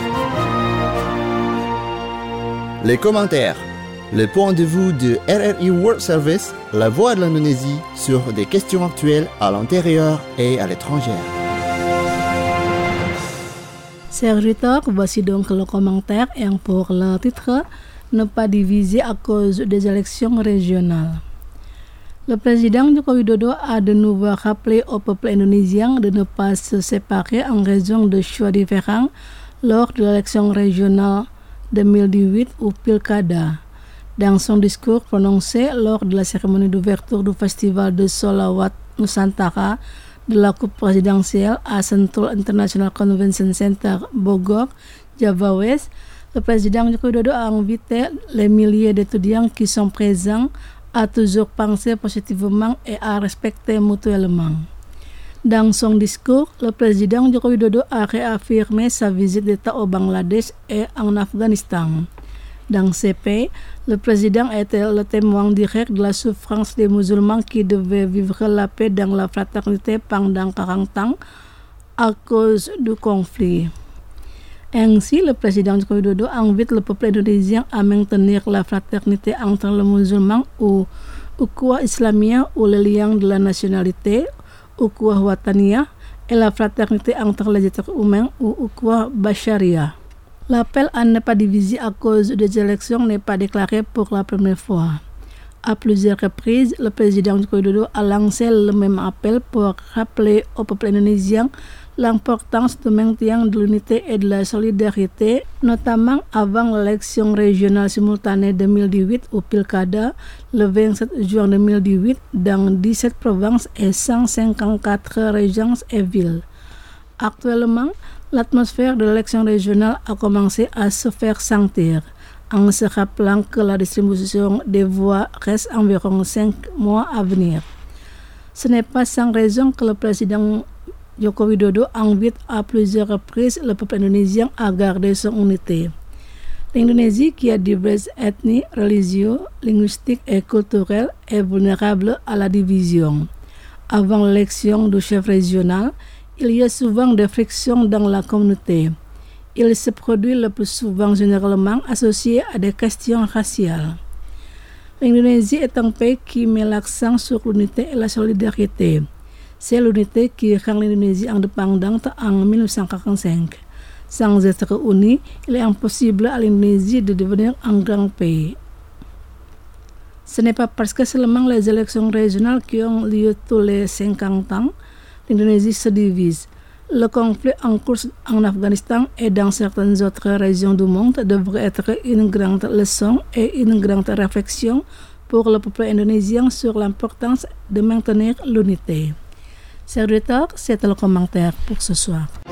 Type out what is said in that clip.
Les commentaires. Le point de vue de RRI World Service, la voix de l'Indonésie sur des questions actuelles à l'intérieur et à l'étranger. Chers auditeurs, voici donc le commentaire et pour le titre « Ne pas diviser à cause des élections régionales ». Le président Joko Widodo a de nouveau rappelé au peuple indonésien de ne pas se séparer en raison de choix différents lors de l'élection régionale 2018 ou Pilkada. Dans son discours prononcé lors de la cérémonie d'ouverture du festival de Sholawat Nusantara de la Coupe présidentielle à Sentul International Convention Center, Bogor, Java West, le président Joko Widodo a invité les milliers d'étudiants qui sont présents à toujours penser positivement et à respecter mutuellement. Dans son discours, le président Joko Widodo a réaffirmé sa visite d'État au Bangladesh et en Afghanistan. Dans ces pays, le président était le témoin direct de la souffrance des musulmans qui devaient vivre la paix dans la fraternité pendant 40 ans à cause du conflit. Ainsi, le président Joko Widodo invite le peuple indonésien à maintenir la fraternité entre les musulmans ou ukhuwah islamiyah ou le lien de la nationalité, ukhuwah wataniyah, et la fraternité entre les êtres humains ou ukhuwah bashariyah. L'appel à ne pas diviser à cause des élections n'est pas déclaré pour la première fois. À plusieurs reprises, le président Joko Widodo a lancé le même appel pour rappeler au peuple indonésien l'importance du maintien de l'unité et de la solidarité, notamment avant l'élection régionale simultanée 2018 ou Pilkada le 27 juin 2018 dans 17 provinces et 154 régions et villes. Actuellement, l'atmosphère de l'élection régionale a commencé à se faire sentir, en se rappelant que la distribution des voix reste environ 5 mois à venir. Ce n'est pas sans raison que le président Joko Widodo invite à plusieurs reprises le peuple indonésien à garder son unité. L'Indonésie, qui a diverses ethnies, religieuses, linguistiques et culturelles, est vulnérable à la division. Avant l'élection du chef régional, il y a souvent des frictions dans la communauté. Il se produit le plus souvent généralement associé à des questions raciales. L'Indonésie est un pays qui met l'accent sur l'unité et la solidarité. C'est l'unité qui rend l'Indonésie indépendante en 1945. Sans être unie, il est impossible à l'Indonésie de devenir un grand pays. Ce n'est pas parce que seulement les élections régionales qui ont lieu tous les 50 ans, l'Indonésie se divise. Le conflit en cours en Afghanistan et dans certaines autres régions du monde devrait être une grande leçon et une grande réflexion pour le peuple indonésien sur l'importance de maintenir l'unité. Chers auditeurs, c'est le commentaire pour ce soir.